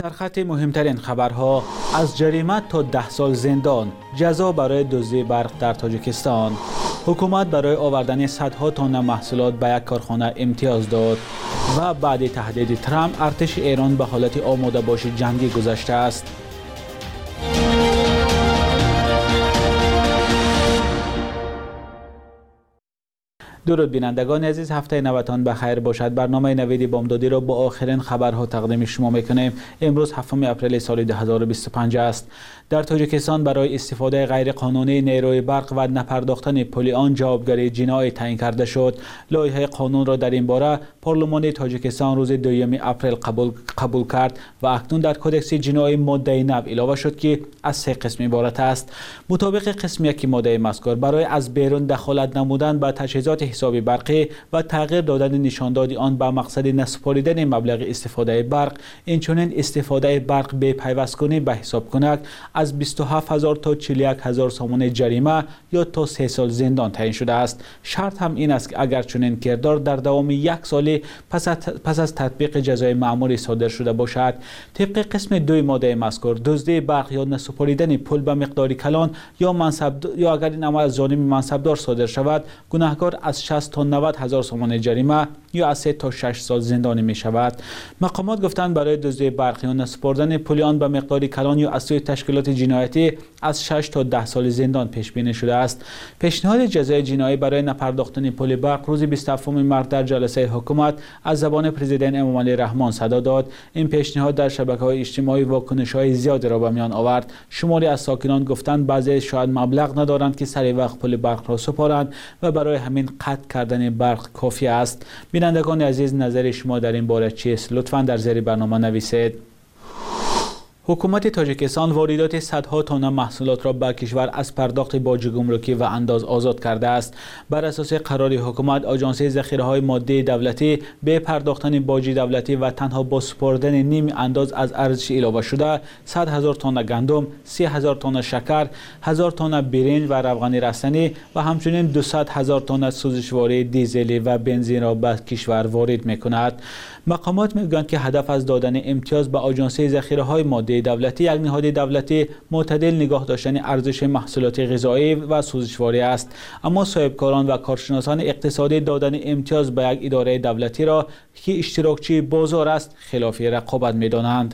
در خط مهمترین خبرها، از جریمه تا 10 سال زندان، جزا برای دزدی برق در تاجیکستان. حکومت برای آوردن صدها تن محصولات به یک کارخانه امتیاز داد و بعد تهدید ترامپ ارتش ایران به حالت آماده باش جنگی گذشته است. درود بینندگان عزیز، هفته نوتان بخیر باشد. برنامه نوید بامدادی را با آخرین خبرها تقدیم شما میکنیم. امروز 7 اپریل سال 2025 است. در تاجیکستان برای استفاده غیرقانونی نیروی برق و نپرداختن پول آن جوابگری جنایی تعیین کرده شد. لایحه قانون را در این باره پارلمان تاجیکستان روز 2 اپریل قبول کرد و اکنون در کدکس جنایی ماده 9 اضافه شد که از 3 قسم عبارت است. مطابق قسم 1 ماده مذکور، برای از بیرون دخالت نمودن به تجهیزات حسابی برقی و تغییر دادن نشاندادی آن به مقصد نسپاریدن مبلغ استفاده برق، اینچنین استفاده برق به پیوستگونه به حساب کنک از 27,000 تا 41,000 سومن جریمه یا تا 3 سال زندان تعیین شده است. شرط هم این است که اگر چنین کردار در دوام 1 سال پس از تطبیق جزای مأموری صادر شده باشد. طبق قسم 2 ماده مذکور، دزدی برق یا نسپاریدن پول به مقداری کلان یا اگر این عمل از جانب منصبدار صادر شود، گناهکار از 60 تا 90,000 سومن جریمه یا از 3 تا 6 سال زندانی می شود. مقامات گفتند برای دزدی برق یا نسپردن پول آن به مقداری کلان یا از سوی تشکیلات جنایتی از 6 تا 10 سال زندان پیش بینی شده است. پیشنهاد جزای جنایی برای نپرداختن پول برق روز 27 مارس در جلسه حکومت از زبان پرزیدنت امامعلی رحمان صدا داد. این پیشنهاد در شبکه‌های اجتماعی واکنش‌های زیادی را به میان آورد. شماری از ساکنان گفتند بعضی شاید مبلغ ندارند که سر وقت پول برق را سپارند و برای همین قطع کردن برق کافی است. بینندگان عزیز، نظر شما در این باره چیست؟ لطفاً در زیر برنامه نویسید. حکومت تاجیکستان واردات صدها تن محصولات را به کشور از پرداخت باج گمرکی و انداز آزاد کرده است. بر اساس قرار حکومت، آژانس ذخیره‌های مادی دولتی به پرداختن باج دولتی و تنها با سپردن نیم انداز از ارزش اضافه شده 100,000 تن گندم، 30,000 تن شکر، 1000 تن برنج و روغن رستنی و همچنین 200,000 تن سوزشواری دیزلی و بنزین را به کشور وارد می‌کند. مقامات میگویند که هدف از دادن امتیاز به آژانس ذخیره‌های مادی دولتی، یک نهاد دولتی معتدل نگاه داشتن ارزش محصولات غذایی و سوزشواری است، اما صاحبکاران و کارشناسان اقتصادی دادن امتیاز به یک اداره دولتی را که اشتراکچی بازار است خلاف رقابت می‌دانند.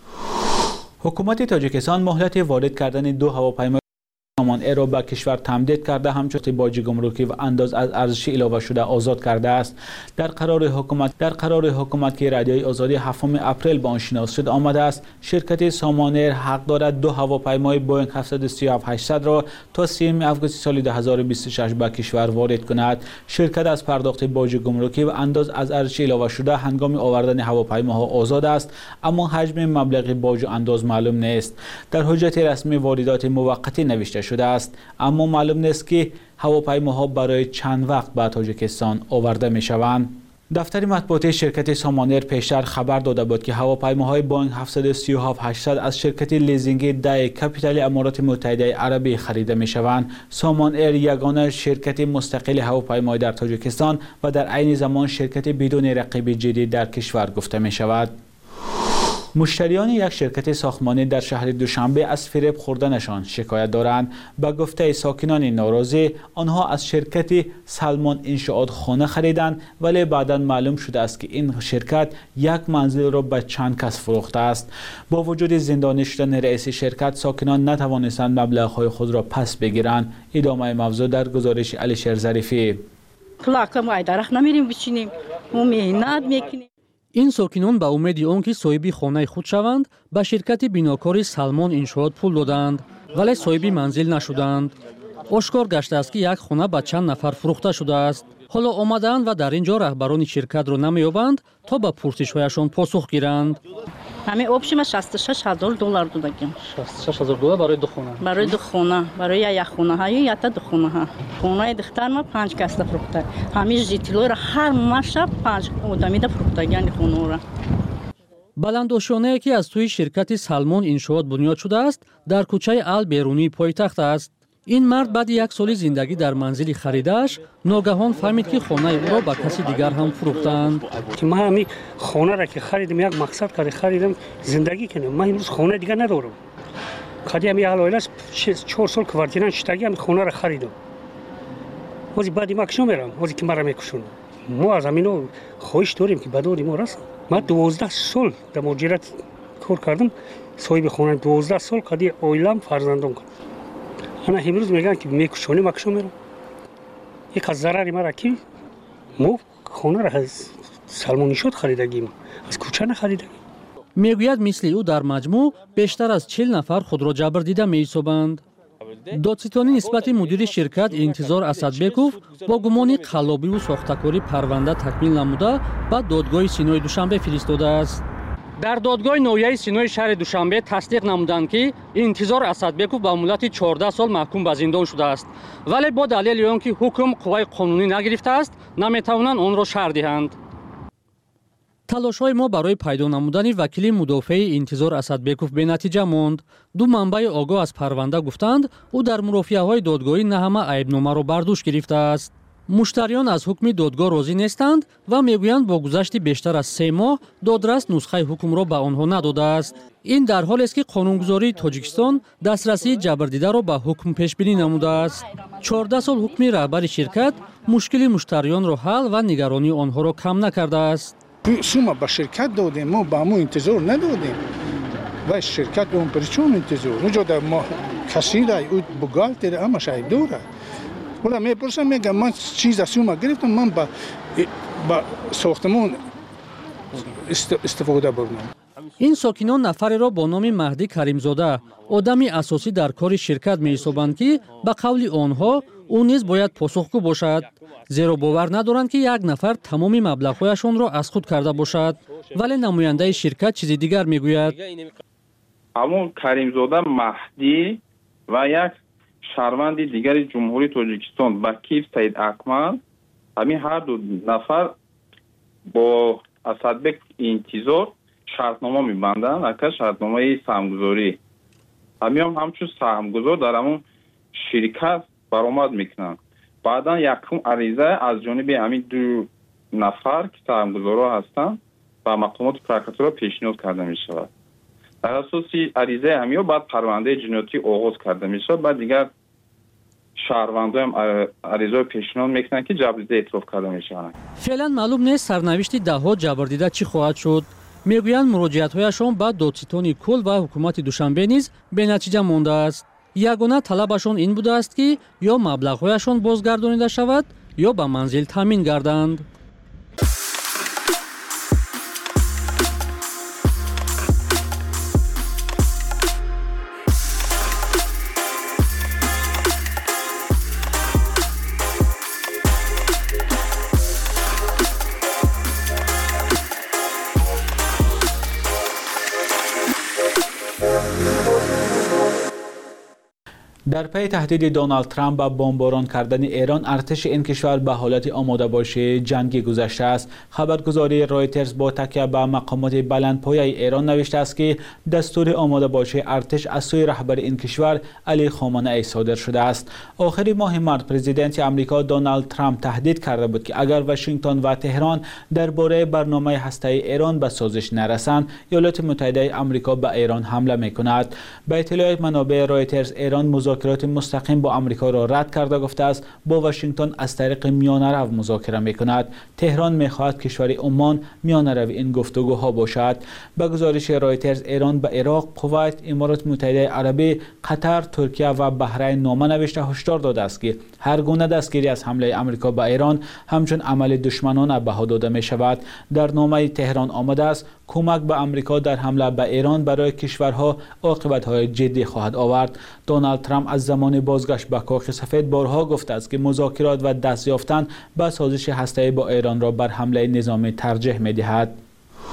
حکومت تاجیکستان مهلت وارد کردن 2 هواپیمای سامان ایر را به کشور تمدید کرده، همچنین باج گمرکی و انداز از ارزش اضافه شده آزاد کرده است. در قرار حکومت که رادیوی آزادی 7 اپریل به آن شناس شد آمده است، شرکت سامان ایر حق دارد 2 هواپیمای بوینگ 737-800 را تا 3 آگوست سال 2026 به کشور وارد کند. شرکت از پرداخت باج گمرکی و انداز از ارزش اضافه شده هنگام آوردن هواپیماها آزاد است، اما حجم مبلغ باج و انداز معلوم نیست. در حجت رسمی واردات موقتی نوشته شده است، اما معلوم نیست که هواپیماها برای چند وقت به تاجیکستان آورده می شوند. دفتر مطبوعاتی شرکت سامان ایر پیشتر خبر داده بود که هواپیماهای بوینگ 737-800 از شرکت لیزینگی دای کپیتال امارات متحده عربی خریده می شوند. سامان ایر یگانه شرکت مستقل هواپیمایی در تاجیکستان و در عین زمان شرکت بدون رقیب جدی در کشور گفته می شود. مشتریان یک شرکت ساختمانی در شهر دوشنبه از فریب خوردنشان شکایت دارند. به گفته ساکنان ناراضی، آنها از شرکت سلمان انشاءات خانه خریدند، ولی بعدا معلوم شده است که این شرکت یک منزل را به چند کس فروخته است. با وجود زندانی شدن رئیس شرکت، ساکنان نتوانستند مبلغ‌های خود را پس بگیرند. ادامه موضوع در گزارش علیشیر ظریفی. این ساکنان به امید آنکه صاحب خانه خود شوند به شرکت بیناکاری سلمان انشاءات پول دادند، ولی صاحب منزل نشدند. آشکار گشته است که یک خانه به چند نفر فروخته شده است. حالا آمدند و در اینجا رهبران شرکت را نمی‌یابند تا به پرسش‌هایشان پاسخ گیرند. همه общем $66,000 دادیم. $66,000 برای 2 خانه. برای 2 خانه، برای یک خانه ها یا تا 2 خانه ها. خانه دختر ما 5 کس فروخته. همه جیتلو را هر ماشا 5 آدمی فروختگان خانه را. بلندوشانه‌ای که از توی شرکت سلمان انشاءات بنیاد شده است، در کوچه ال بیرونی پایتخت است. این مرد بعد یک سال زندگی در منزل خریده‌اش ناگهان فهمید که خانه او را به کسی دیگر هم فروختند. من همین خانه را که خریدم یک مقصد کاری خریدم زندگی کنم. من امروز خانه دیگر ندارم. کاری همین حالا 4 سال کوارتیران شتگی همین خانه را خریدم. ولی بعدی ما کشم میرم. ولی که مرا میکشونم. ما از همینو خواهش داریم که بداری ما رسن. من 12 سال در مهاجرت کار کردم. صاحب خانه 12 سال کادی اویلم فرزندم کرد. انا امروز میگن که میکشونی ما کشم میرم. یک از ضرری مرا که ما خانه را از سلمان نشاد خریدگیم. از کوچه نخریدگیم. میگوید مثل او در مجموع بیشتر از 40 نفر خود را جبر دیده می‌یابند. دادستانی نسبت مدیر شرکت انتظار اسدبекov با گمان قلابی و ساختکاری پرونده تکمیل نموده به دادگاه سینای دوشنبه فرستاده است. در دادگاه نویه سینای شهر دوشنبه تصدیق نمودند که انتظار اسدبekov به مدت 14 سال محکوم به زندان شده است، ولی با دلیل آنکه حکم قوای قانونی نگرفته است نمیتوانند آن را شرح دهند. تلاش‌های ما برای پیدا نمودن وکیل مدافع انتظار اسدبekov به نتیجه ماند. دو منبع آگاه از پرونده گفتند او در مرافعه‌های دادگاهی نه همه عیبنامه را بر دوش گرفته است. مشتریان از حکم دادگاه راضی نیستند و میگویند با گذشت بیشتر از 3 ماه دادرس نسخه حکم را به آنها نداده است. این در حالی است که قانونگذاری تاجیکستان دسترسی جبردیده را به حکم پیش بینی نموده است. 14 سال حکم رهبر شرکت مشکل مشتریان را حل و نگرانی آنها را کم نکرده است. شما با شرکت دادیم، ما با مو انتظار ندادیم و شرکت اون پرچون انتظار نجاده ما کسی را او بگالت را اما شاید دوره ولی میپرسم میگم من چیز از شما گرفتم من با ساختمان استفاده بردم. این ساکنان نفری را با نام مهدی کریمزاده آدمی اساسی در کار شرکت می‌یابند که به قول آنها او نیز باید پاسخگو باشد، زیرا باور ندارند که یک نفر تمام مبلغ‌هایشان را از خود کرده باشد، ولی نماینده شرکت چیز دیگر میگوید. همون کریمزاده مهدی و یک شهروند دیگر جمهوری تاجیکستان وکیل سید اکمل، همین هر دو نفر با اسدبek انتظار شرطنامه می‌بندند، اگر شرطنامه سهمگذاری همچون سهمگذار در همون شرکت برآمد میکنند. بعدا یکم عریضه از جانب همین دو نفر که سهمگذارا هستند و مقامات پرکاتورا پیشنهاد کرده می شود. در اساس عریضه همین بعد پرونده جنایتی آغاز کرده می شود. بعد دیگر شهروندان هم عریضه پیشنهاد میکنند که جبردیده اعتراف کرده می شوند. فعلا معلوم نیست سرنوشت دهها جبردیده چی خواهد شد. میگویند مراجعت‌هایشان به دادستانی کل و حکومت دوشنبه نیز به نتیجه مانده است. یگانه طلبشان این بوده است که یا مبلغ‌هایشان بازگردانیده شود یا به منزل تامین گردند. در پی تهدید دونالد ترامپ به بمباران کردن ایران، ارتش این کشور به حالت آماده باشی جنگی گذشته است. خبرگزاری رایترز با تکیه به مقامات بلندپایه ایران نوشته است که دستور آماده باشی ارتش از سوی رهبر این کشور علی خامنه‌ای صادر شده است. آخر ماه مارس پرزیدنت آمریکا دونالد ترامپ تهدید کرده بود که اگر واشنگتن و تهران درباره برنامه هسته‌ای ایران به سازش نرسند، ایالات متحده آمریکا به ایران حمله می‌کند. به اطلاع منابع رایترز، ایران مذاکرات مستقیم با آمریکا را رد کرده گفته است با واشنگتن از طریق میانه‌رو مذاکره می‌کند. تهران می‌خواهد کشور عمان میانه‌رو این گفتگوها باشد. به گزارش رایترز، ایران به عراق، کویت، امارات متحده عربی، قطر، ترکیه و بحرین نامه نوشته هشدار داده است که هر گونه دستگیری از حمله آمریکا به ایران همچون عمل دشمنانه بها داده می‌شود. در نامه تهران آمده است کمک به آمریکا در حمله به ایران برای کشورها عاقبت‌های جدی خواهد آورد. دونالد ترامپ از زمان بازگشت به کاخ سفید بارها گفته است که مذاکرات و دست یافتن به سازش هسته‌ای با ایران را بر حمله نظامی ترجیح می‌دهد.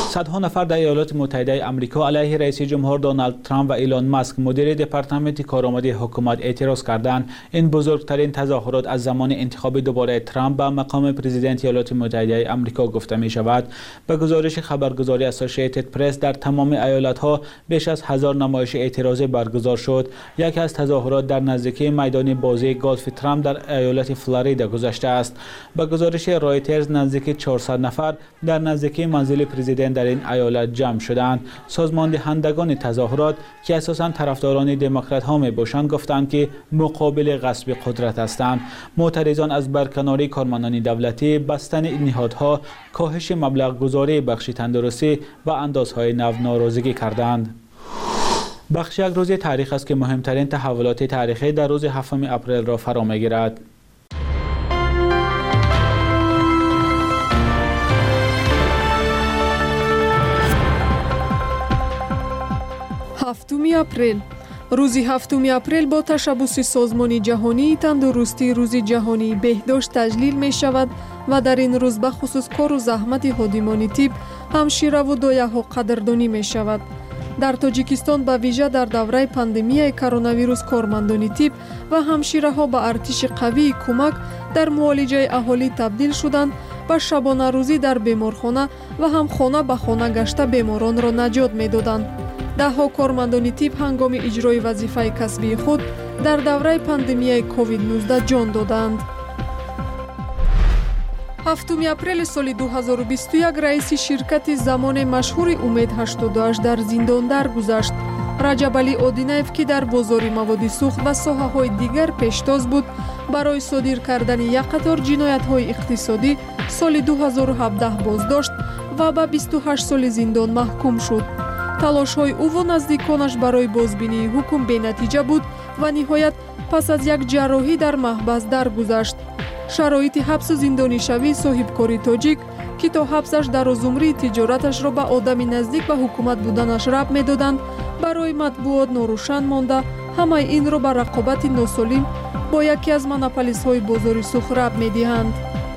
صدها نفر در ایالات متحده آمریکا علیه رئیس جمهور دونالد ترامپ و ایلان ماسک مدیر دپارتمنت کارآمدی حکومت اعتراض کردند. این بزرگترین تظاهرات از زمان انتخاب دوباره ترامپ به مقام پرزیدنت ایالات متحده آمریکا گفته می شود. به گزارش خبرگزاری اسوسییتد پرس در تمام ایالت‌ها بیش از 1000 نمایش اعتراضی برگزار شد. یکی از تظاهرات در نزدیکی میدان بازی گالف ترامپ در ایالت فلوریدا گذشته است. به گزارش رایترز نزدیک 400 نفر در نزدیکی منزل پرزیدنت در این ایالت جمع شدند. سازمان دهندگان تظاهرات که اساساً طرفداران دموکرات ها می باشند گفتند که مقابل غصب قدرت هستند. معترضان از برکناری کارمندان دولتی، بستن نهادها، کاهش مبلغ گذاری بخش تندرستی و اندازهای نو ناراضگی کردند. بخش یک روز تاریخ است که مهمترین تحولات تاریخی در روز 7 اپریل را فرا می‌گیرد. هفتم اپریل روزی 7 اپریل با تشبث سازمان جهانی تندرستی روز جهانی بهداشت تجلیل می شود و در این روز به خصوص کار و زحمت خادمان طب، همشیره و دایه‌ها قدردانی می شود. در تاجیکستان به ویژه در دوره پاندمی کرونا ویروس کارمندان طب و همشیره ها به ارتش قوی کمک در معالجه اهالی تبدیل شدند و شبانه روزی در بیمارخانه و هم خانه به خانه گشته بیماران را نجات می دادند. ده ها کارمندان طب هنگام اجرای وظیفه کسبی خود در دوره پاندمی کووید 19 جان دادند. 7 اپریل سال 2021 رئیس شرکت زمان مشهور امید 88 در زندان درگذشت. رجب علی آدینیف که در بازار مواد سوخت و ساحه‌های دیگر پیشتاز بود، برای صادر کردن یک قطار جنایت‌های اقتصادی سال 2017 بازداشت و به 28 سال زندان محکوم شد. تلاش‌های او و نزدیکانش برای بازبینی حکم بی‌نتیجه بود و نهایت پس از یک جراحی در محبس درگذشت. شرایط حبس و زندانی شوی صاحبکاری تاجیک که تا حبسش در زمره تجارتش را به آدم نزدیک به حکومت بودنش ربط می‌دادند، برای مطبوعات ناروشن مانده همه این را به رقابت ناسالم با یکی از مونوپولیست‌های بازار سوخت ربط می‌دهند.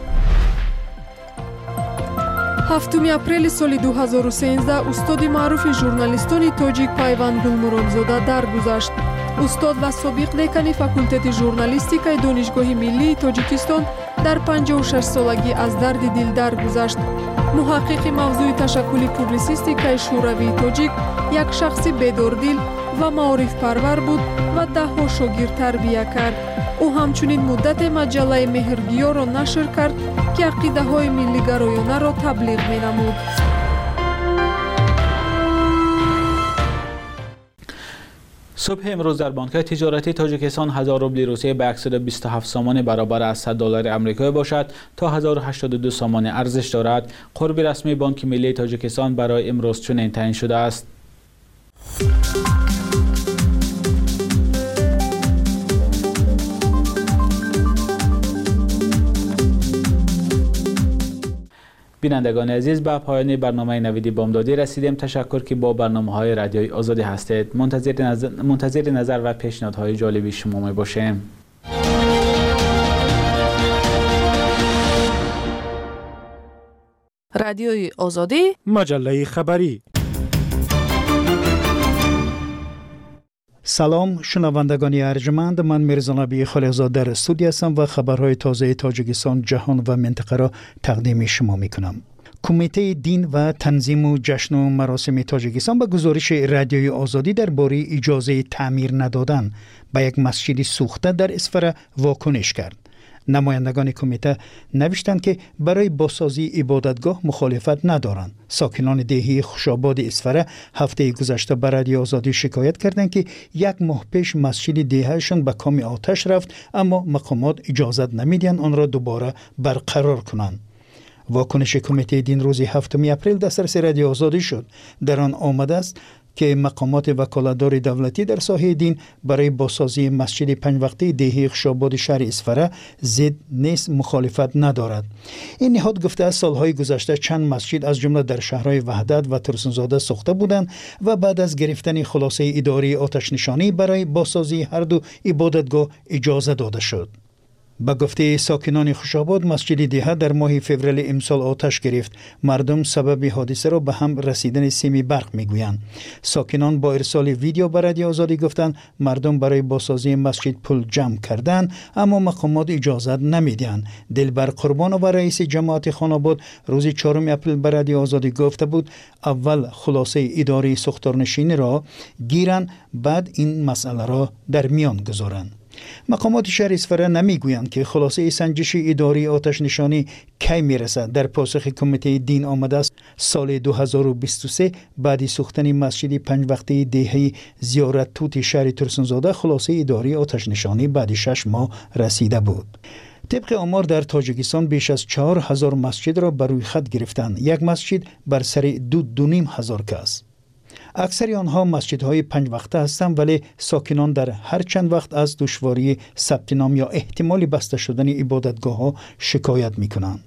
7 اپریل سال 2013 استاد معروف ژورنالیستان تاجیک پیوند گلمرادزاده درگذشت. استاد و سابق دکان فاکولته ژورنالیستیکای دانشگاه ملی تاجیکستان در 56 سالگی از درد دل درگذشت. محقق موضوع تشکل پوبلیسیستیکای شوروی تاجیک یک شخص بیداردل و معارف پرور بود و ده ها شاگرد تربیت کرد. او همچنین مدت مجله مهرگیا را نشر کرد که عقیده های ملی گرایانه را تبلیغ می نمود. صبح امروز در بانک‌های تجارتی تاجیکستان 1000 روبل روسیه به 127 سامان برابر از 100 دلار آمریکایی باشد تا 1082 سامان ارزش دارد. قرب رسمی بانک ملی تاجیکستان برای امروز چنین تعیین شده است. بینندگان عزیز، به پایان برنامه نویدی بامدادی رسیدیم. تشکر که با برنامه‌های رادیوی آزادی هستید. منتظر نظر و پیشنهادهای جالبی شما می باشیم. رادیوی آزادی، مجله خبری. سلام شنوندگان ارجمند، من میرزا نبی خالقزاد در استودیو هستم و خبرهای تازه تاجیکستان، جهان و منطقه را تقدیم شما میکنم. کمیته دین و تنظیم و جشن و مراسم تاجیکستان به گزارش رادیوی آزادی درباره اجازه تعمیر ندادن به یک مسجد سوخته در اسفره واکنش کرد. نمایندگان کمیته نوشتند که برای بازسازی عبادتگاه مخالفت ندارند. ساکنان دهی خوشاباد اسفره هفته گذشته به رادیو آزادی شکایت کردند که یک ماه پیش مسجد دههشان به کام آتش رفت، اما مقامات اجازت نمیدن آن را دوباره برقرار کنند. واکنش کمیته دین روز 7 اپریل دسترس رادیو آزادی شد. در آن آمده است که مقامات وکالتدار دولتی در ساحه دین برای بازسازی مسجد 5 وقته دهی خوشاباد شهر اسفره ضد نیست، مخالفت ندارد. این نهاد گفته است سالهای گذشته چند مسجد از جمله در شهرهای وحدت و ترسنزاده ساخته بودند و بعد از گرفتن خلاصه اداری آتش نشانی برای بازسازی هر دو عبادتگاه اجازه داده شد. به گفته ساکنان خوشاباد، مسجد دیها در ماه فوریه امسال آتش گرفت. مردم سبب حادثه را به هم رسیدن سیم برق میگویند. ساکنان با ارسال ویدیو به رادیو آزادی گفتند مردم برای بازسازی مسجد پول جمع کردند اما مقامات اجازه نمیدهند. دلبر قربان و رئیس جماعت خاناباد روز 4 اپریل به رادیو آزادی گفته بود اول خلاصه اداره ساختارنشینی را گیرند بعد این مسئله را در میان گذارند. مقامات شهر اصفهان نمیگویند که خلاصه سنجش اداری آتش نشانی کی میرسد. در پاسخ کمیته دین آمده است سال 2023 بعد سوختن مسجد 5 وقته دهه زیارت توت شهر ترسنزاده خلاصه اداری آتش نشانی بعد 6 ماه رسیده بود. طبق آمار در تاجیکستان بیش از 4000 مسجد را بر روی خط گرفتند. یک مسجد بر سر 2,500 کس. اکثر آنها مسجدهای 5 وقته هستند ولی ساکنان در هر چند وقت از دشواری ثبت نام یا احتمال بسته شدن عبادتگاه ها شکایت می کنند.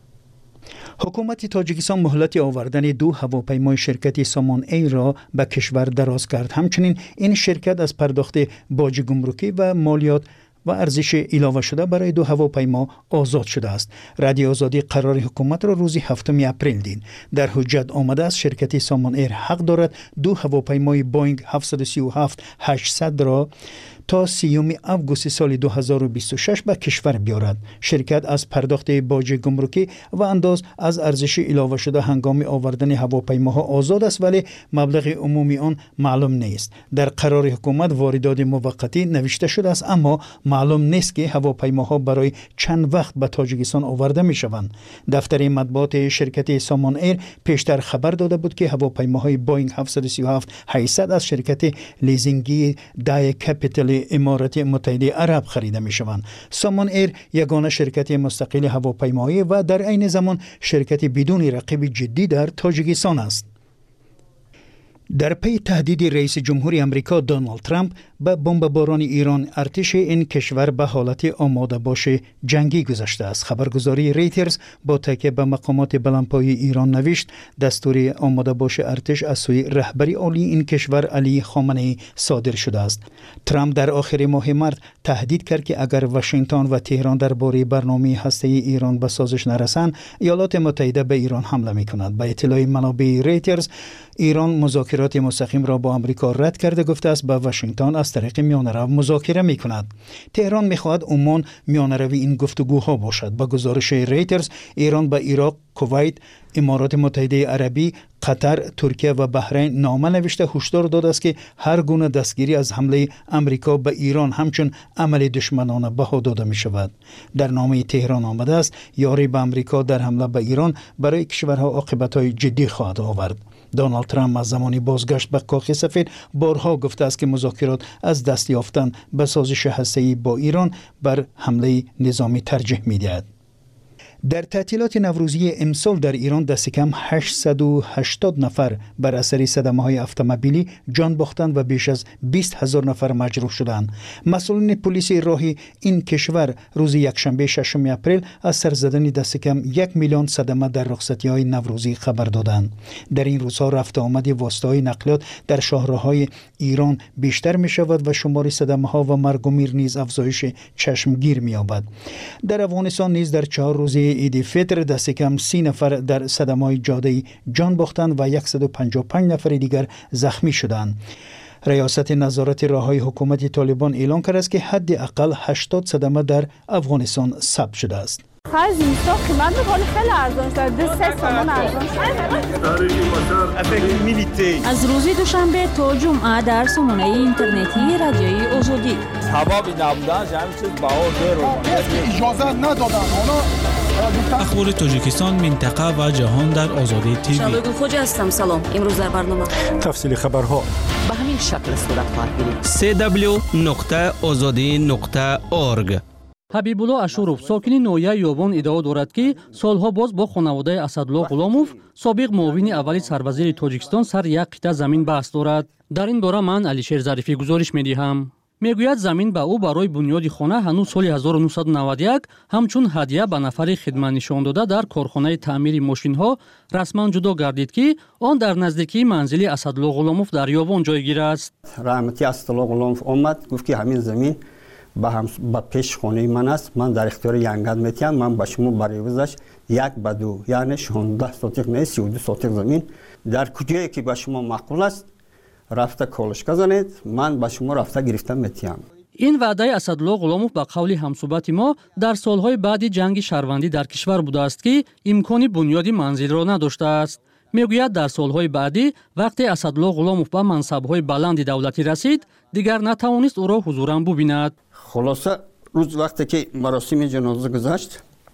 حکومت تاجیکستان مهلت آوردن 2 هواپیمای شرکت سامان ای را به کشور دراز کرد. همچنین این شرکت از پرداخت باج گمرکی و مالیات و ارزش علاوه شده برای 2 هواپیما آزاد شده است. رادیو آزادی قرار حکومت را روز 7 اپریل دید. در حجت آمده است شرکت سامان ایر حق دارد 2 هواپیمای بوینگ 737-800 را تا 30 آگوست سال 2026 به کشور بیارد. شرکت از پرداخت باج گمرکی و انداز از ارزش علاوه شده هنگام آوردن هواپیماها آزاد است ولی مبلغ عمومی آن معلوم نیست. در قرار حکومت واردات موقتی نوشته شده است اما معلوم نیست که هواپیماها برای چند وقت به تاجیکستان آورده می شوند. دفتر مطبوعات شرکت سامان ایر پیشتر خبر داده بود که هواپیماهای بوینگ 737-800 از شرکت لیزینگی دای کپیتال امارات متحده عرب خریده می شوند. سامان ایر یگانه شرکت مستقل هواپیمایی و در عین زمان شرکت بدون رقیب جدی در تاجیکستان است. در پی تهدید رئیس جمهور امریکا دونالد ترامپ به بمباران ایران، ارتش این کشور به حالت آماده باش جنگی گذاشته است. خبرگزاری ریترز با تکیه به مقامات بلندپایه ایران نوشت دستور آماده باش ارتش از سوی رهبری عالی این کشور علی خامنه‌ای صادر شده است. ترامپ در آخر ماه مارس تهدید کرد که اگر واشنگتن و تهران درباره برنامه هسته‌ای ایران به سازش نرسند، ایالات متحده به ایران حمله می‌کند. به اطلاع منابع ریترز، ایران مذاکرات مستقیم را با آمریکا رد کرده گفته است با واشنگتن از طریق میانه‌رو مذاکره می‌کند. تهران می‌خواهد عمان میانه‌روی این گفتگوها باشد. با گزارش ریترز، ایران به عراق، کویت، امارات متحده عربی، قطر، ترکیه و بحرین نامه نوشته هشدار داده است که هر گونه دستگیری از حمله آمریکا به ایران همچون عمل دشمنانه بها داده می شود. در نامه تهران آمده است یاری به آمریکا در حمله به ایران برای کشورها عاقبت‌های جدی خواهد آورد. دونالد ترامپ از زمانی بازگشت به کاخ سفید بارها گفته است که مذاکرات از دست یافتن به سازش هسته‌ای با ایران بر حمله نظامی ترجیح می‌دهد. در تعطیلات نوروزی امسال در ایران دست کم 880 نفر بر اثر صدمه‌های اتومبیلی جان باختند و بیش از 20,000 نفر مجروح شدند. مسئولین پلیس راهی این کشور روز یکشنبه 6 اپریل از سر زدن دست کم 1 میلیون صدمه در رخصتی‌های نوروزی خبر دادند. در این روزها رفت آمد واسطه‌های نقلیات در شاهراه‌های ایران بیشتر می‌شود و شمار صدمه‌ها و مرگ و میر نیز افزایش چشمگیر می‌یابد. در افغانستان نیز در 4 روز عید فطر دست کم 30 نفر در صدمه‌های جاده‌ای جان باختند و 155 نفر دیگر زخمی شدند. ریاست نظارت راه‌های حکومت طالبان اعلام کرده است که حداقل 80 صدمه در افغانستان ثبت شده است. خرج اینستا قیمت می‌کنه خیلی ارزان شده 200 تومان ارزان شده. از روز دوشنبه تا جمعه در سامانه اینترنتی رادیوی آزادی هوا نبودن همین چیز بهار اجازه ندادن. اخبار تاجیکستان، منطقه و جهان در آزادی تیوی. شبگو خوجا هستم. سلام. امروز در برنامه تفصیل خبرها به همین شکل صورت خواهد گرفت. www.azadi.org. ҳабибулло ашуров сокини ноҳияи ёбон иддао дорад ки солҳо боз бо хонаводаи асадулло ғуломов собиқ муовини аввали сарвазири тоҷикистон сар як қита замин баҳс дорад. дар ин бора ман алишер зарифӣ гузориш медиҳам. мегӯяд замин ба ӯ барои бунёди хона ҳанӯз соли 1991 ҳамчун ҳадия ба нафари хидматнишондода дар корхонаи таъмири мошинҳо расман ҷудо гардид ки он дар наздикии манзили асадулло ғуломов дар ёбон ҷойгир аст. раҳмати асадулло ғуломов омад гуфт ки ҳамин замин با پیش خونه من است. من در اختیار ینگت میتیم. من با شما برای وزش 1-2 یعنی 16 سوتیق نه 32 سوتیق زمین در کجایی که با شما معقول است رفته کالشکا زنید. من با شما رفته گرفتن میتیم. این وعده اسدالله غلامов با قول همصحبت ما در سالهای بعد جنگ شهروندی در کشور بوده است که امکان بنیادی منزل را نداشته است. میگوید در سالهای بعدی وقتی اسدالله غلامов به منصب‌های بلند دولتی رسید دیگر نتوانست او را حضوراً ببیند. خلاصه روز وقتی که مراسم جنازه گذشت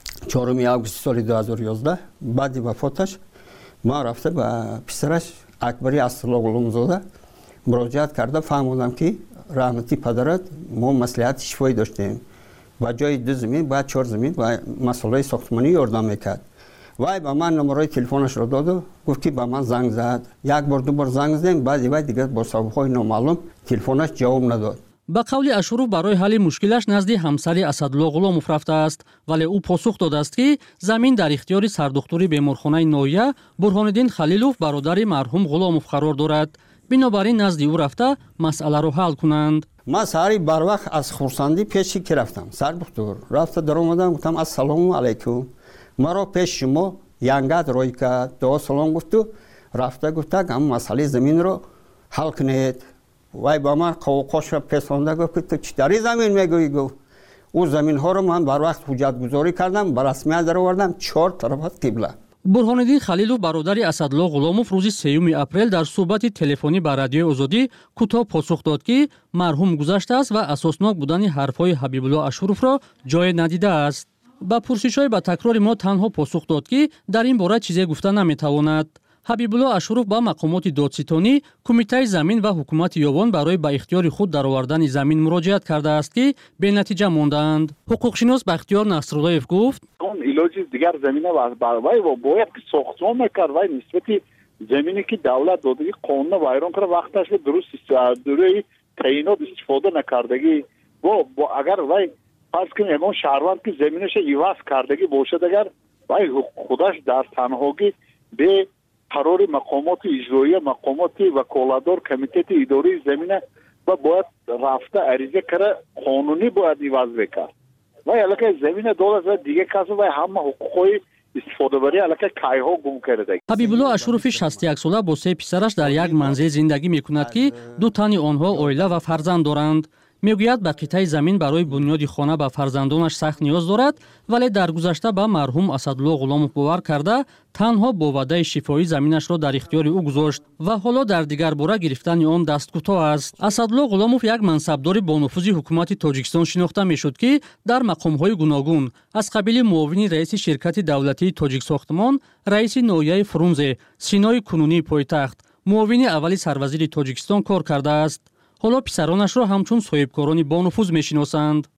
4 آگوست سال 2011 بعد وفاتش ما رفته به پسرش اکبری اسدالله غلامزاده مراجعت کرده. فهمیدم که رحمتی پدرت ما مصلحت شفایی داشتیم و جای 2 زمین بعد 4 زمین و مسئله ساختمانی یاردم میکرد. وای با من نمره تلفنش را داد و گفت که با من زنگ زد. 1 بار 2 بار زنگ زدیم بعد دیگه با سابقه‌های نامعلوم تلفنش جواب نداد. با قول اشرف برای حل مشکلش نزد همسر اسدالله غلامов رفته است ولی او پاسخ داده است که زمین در اختیار سردختور بیمارخانه نویه برهانالدین خلیلوف برادر مرحوم غلامов قرار دارد. بنابراین نزد او رفته مسئله را حل کنند. ما ساری بر وقت از خورسندی پیشی که رفتم سردختور رفته در اومدم گفتم السلام علیکم مرا پیش شما ینگت روی کرد دو سلام گفت و رفته گفته که مسئله زمین رو حل کنید. وای با من قوقاش را پسانده گفت تو چطوری زمین میگویی؟ گفت او زمین ها رو من بر وقت حجت گذاری کردم به رسمیت در آوردم 4 طرف قبله. برهانالدین خلیلوف برادر اسدالله غلامов روز 3 اپریل در صحبت تلفنی با رادیوی آزادی کوتاه پاسخ داد که مرحوم گذشته است و اساسناک بودن حرفهای حبیبالله اشرف را جای ندیده است. با پرسش‌های با تکرار ما تنها پاسخ داد که در این باره چیزی گفته نمیتواند. حبیبالله اشرف با مقامات دادستانی، کمیته زمین و حکومت یابان برای به اختیار خود درآوردن زمین مراجعت کرده است که به نتیجه ماندند. حقوقشناس بختیار نصراللهیف گفت: اون علاج دیگر زمینه و باید که ساختمان میکرد و نسبتی زمینی که دولت داده قانون ویران کرده وقتش به درست دوره تعیینات استفاده نکردگی و اگر وای فرض کنیم یگان شهروند که زمینش عوض کردگی باشد اگر وای خودش در تنهایی به قرار مقامات اجرایی مقامات وکالتدار کمیته اداری زمینه و باید رفته عریضه کرده قانونی باید عوض بکرد و الکه زمین دولت و دیگه کسی و همه حقوقی استفاده بری الکه کایها گم کرده. حبیبالله اشرف 61 ساله با 3 پسرش در یک منزل زندگی میکند که 2 تن آنها عائله و فرزند دارند. میگوید به قطعه زمین برای بنیاد خانه به فرزندانش سخت نیاز دارد ولی در گذشته به مرحوم اسدالله غلامов باور کرده تنها با وعده شفایی زمینش را در اختیار او گذاشت و حالا در دیگر باره گرفتن آن دست کوتاه است. اسدالله غلامov یک منصبدار با نفوذ حکومت تاجیکستان شناخته میشد که در مقام‌های گوناگون از قبیل معاون رئیس شرکت دولتی تاجیک ساختمان، رئیس ناحیه فرونزه، سینای کنونی پایتخت، معاون اول سروزیر تاجیکستان کار کرده است. حالا پسرانش را همچون صاحبکارانی با نفوذ میشناسند.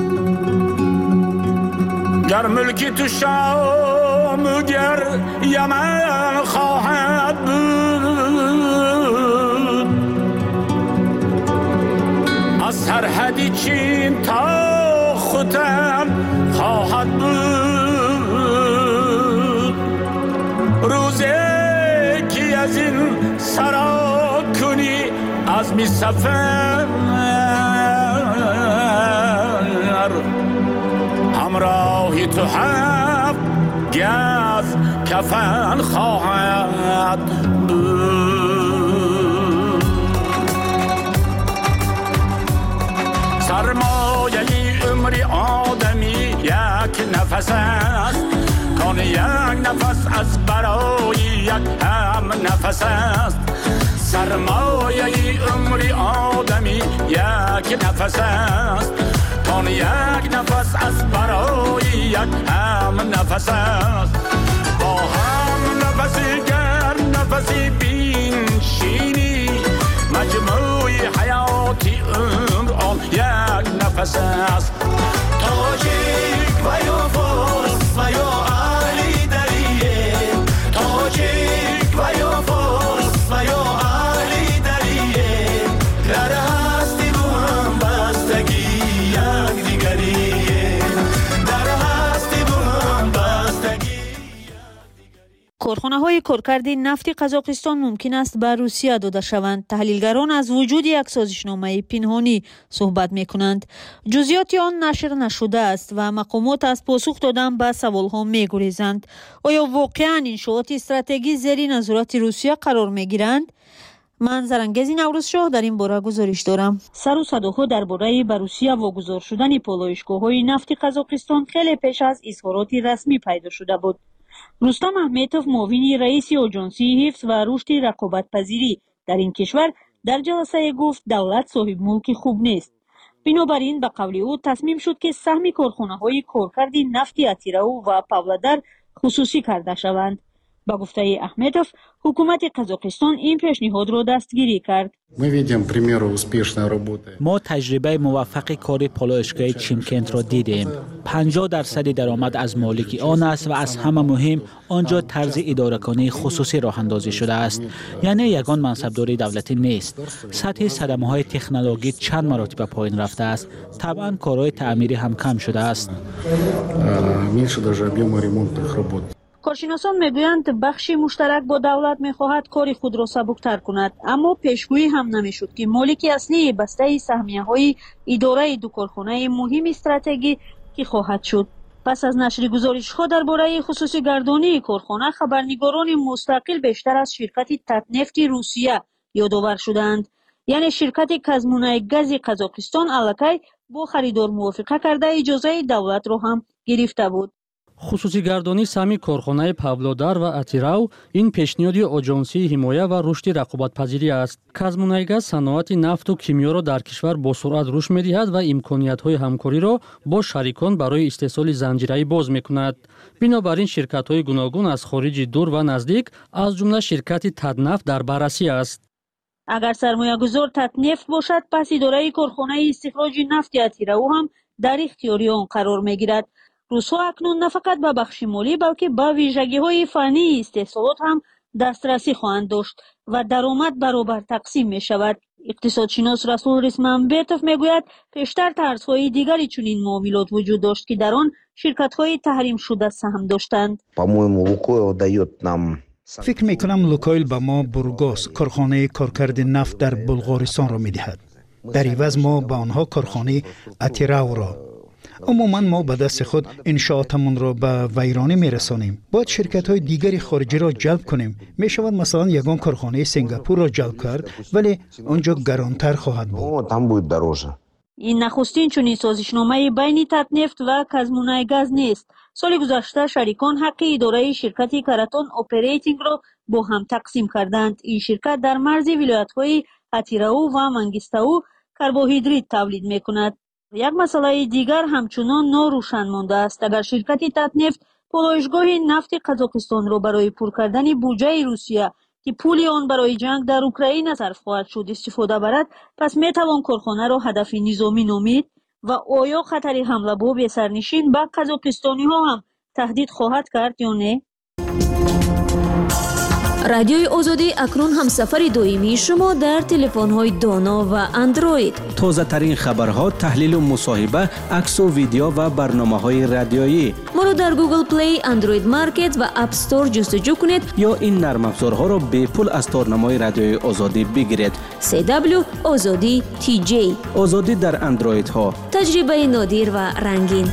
گر ملکی تو شام گر یمن خواهد بود از سرحدی چین تا ختم خواهد بود روزی که از این سرا کنی از می سفر همراهی تو هفت گز کفن خواهد بود سرمایه عمری آدمی یک نفس است کان یک نفس از برای یک هم نفس است سرمایه عمری آدمی یک نفس است کان یک نفس از برای یک هم نفس است با هم نفسی گر نفسی بینشینی مجموع حیاتی عمر آن یک نفس است تاجیک و یا فارس و یا اهلی دریه تاجیک و یا فارس و یا کارخانه‌های کارکرد نفت قزاقستان ممکن است به روسیه داده شوند. تحلیلگران از وجود یک سازشنامه پنهانی صحبت می‌کنند. جزئیات آن نشر نشده است و مقامات از پاسخ دادن به سوال‌ها می‌گریزند. آیا واقعاً انشاءات استراتژی زیر نظارت روسیه قرار می‌گیرند؟ من زرنگزی نوروزشاه در این باره گزارش دارم. سر و صداها درباره به روسیه واگذار شدن پالایشگاه‌های نفت قزاقستان خیلی پیش از اظهارات رسمی پیدا شده بود. رستم احمدوف، معاون رئیس آژانسی حفظ و رشد رقابت‌پذیری در این کشور، در جلسه گفت دولت صاحب ملک خوب نیست. بنابراین به قول او تصمیم شد که سهم کارخانه‌های کارکرد نفت اتیراو و پاولادار خصوصی کرده شوند. با گفته احمدوف، حکومت قزاقستان این پیشنهاد را دستگیری کرد. ما تجربه موفق کار پالایشگاه چیمکنت را دیدیم. 50% درآمد از مالک آن است و از همه مهم آنجا طرز اداره‌کنی خصوصی راه اندازی شده است. یعنی یگان منصبداری دولتی نیست. سطح صدمه‌های تکنولوژی چند مراتب پایین رفته است. طبعا کارهای تعمیری هم کم شده است. کارشناسان میگویند بخش مشترک با دولت میخواهد کار خود را سبکتر کند، اما پیشگویی هم نمیشد که مالک اصلی بسته سهمیه‌های اداره دو کارخانه مهم استراتژی کی خواهد شد. پس از نشر گزارش‌ها درباره خصوصی گردانی کارخانه، خبرنگاران مستقل بیشتر از شرکت تاتنفت روسیه یادآور شدند. یعنی شرکت کازمونای گاز قزاقستان الکی با خریدار موافقه کرده اجازه دولت را هم گرفته بود. خصوصی گردانی سهمی کارخانه پاولادار و اتیراو این پیشنهاد آژانسی حمایه و رشد رقابت‌پذیری است. کازمونایگاز صنعت نفت و کیمیا را در کشور با سرعت رشد می‌دهد و امکانیت‌های همکاری را با شریکان برای استحصال زنجیره‌ای باز می‌کند. بنابراین شرکت‌های گوناگون از خارج دور و نزدیک از جمله شرکت تدنفت در بررسی است. اگر سرمایه‌گذار تاتنفت باشد، پس اداره کارخانه استخراج نفت اتیراو هم در اختیار آن قرار می‌گیرد. روس‌ها اکنون نه فقط به بخش مالی بلکه به ویژگی‌های فنی استحصالات هم دسترسی خواهند داشت و درآمد برابر تقسیم می‌شود. اقتصادشناس رسول رسمنبتوف میگوید پیشتر طرزهای دیگری چنین معاملات وجود داشت که در آن شرکت‌های تحریم شده سهم داشتند. فکر می‌کنم لوکایل به ما بورگاس کارخانه کارکرد نفت در بلغارستان را می‌دهد. در عوض ما به آنها کارخانه اتیراو را. عموما ما به دست خود انشاءاتمون را به ویرانه میرسانیم. باید شرکت‌های دیگری خارجی را جلب کنیم. میشود مثلا یگان کارخانه سنگاپور را جلب کرد، ولی آنجا گرانتر خواهد بود. این نخستین چنین سازشنامه بین تاتنفت و کازمونایگاز نیست. سال گذشته شریکان حق اداره شرکت کراتون اپریتینگ را با هم تقسیم کردند. این شرکت در مرز ولایت‌های اتیراو و منگیستاو کربوهیدرات تولید می‌کند. یک مسئله دیگر همچنان ناروشن مانده است. اگر شرکت تاتنفت پالایشگاه نفت قزاقستان را برای پر کردن بودجه روسیه که پول آن برای جنگ در اوکراین صرف خواهد شد استفاده برد، پس میتوان کارخانه را هدف نظامی نامید و آیا خطر حمله به سرنشین به قزاقستانی ها هم تهدید خواهد کرد یا نه؟ رادیوی آزادی اکنون هم سفر دائمی شما در تلفن‌های دانا و اندروید. تازه ترین خبرها، تحلیل و مصاحبه، عکس و ویدیو و برنامه‌های رادیویی. ما را در گوگل پلی، اندروید مارکت و اپ استور جستجو کنید یا این نرم افزارها را به پول از تارنمای رادیوی آزادی بگیرید. CW آزادی TJ. آزادی در اندروید ها. تجربه نادر و رنگین.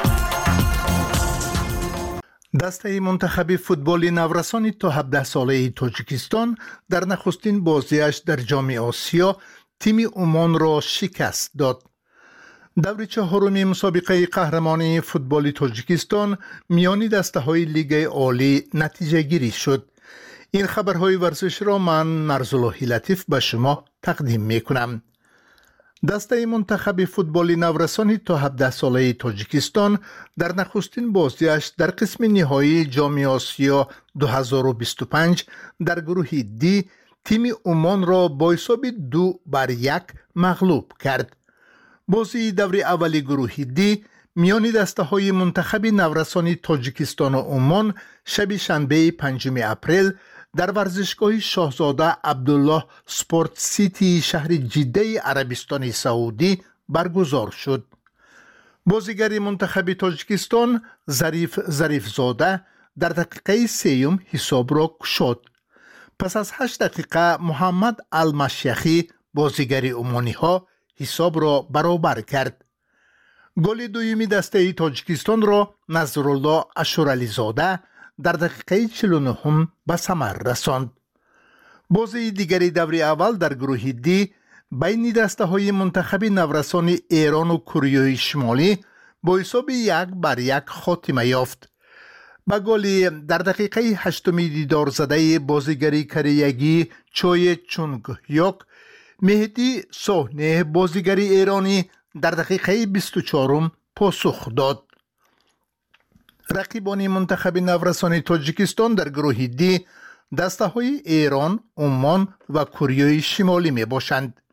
دسته منتخب فوتبال نورسان تا 17 ساله تاجیکستان در نخستین بازیش در جام آسیا تیم عمان را شکست داد. دور چهارم مسابقه قهرمانی فوتبال تاجیکستان میان دسته‌های لیگ عالی نتیجه گیری شد. این خبرهای ورزش را من مرزالله لطیف به شما تقدیم میکنم. دسته منتخب فوتبال نورسان تا 17 ساله تاجیکستان در نخستین بازیش در قسم نهایی جام آسیا 2025 در گروه دی تیم عمان را با حساب 2-1 مغلوب کرد. بازی دور اول گروه دی میان دسته های منتخب نورسان تاجیکستان و عمان شب شنبه 5 اپریل در ورزشگاه شاهزاده عبدالله سپورت سیتی شهر جده عربستان سعودی برگزار شد. بازیگر منتخب تاجیکستان ظریف زاده در دقیقه سیوم حساب را گشود. پس از 8 دقیقه محمد المشیخی بازیگر عمانی ها حساب را برابر کرد. گل دومی دسته تاجیکستان را نظرالله اشورعلی زاده در دقیقه 49 به ثمر رساند. بازی دیگری دوره اول در گروه دی بین دسته های منتخب نورسان ایران و کره شمالی با حساب 1-1 خاتمه یافت. با گل در دقیقه 8 دیدار زده بازیگر کره‌ای چوی چونگ یوک، مهدی صحنه بازیگر ایرانی در دقیقه 24 پاسخ داد. رقیبان منتخب نورسان تاجیکستان در گروه دی دسته های ایران، عمان و کره شمالی می باشند.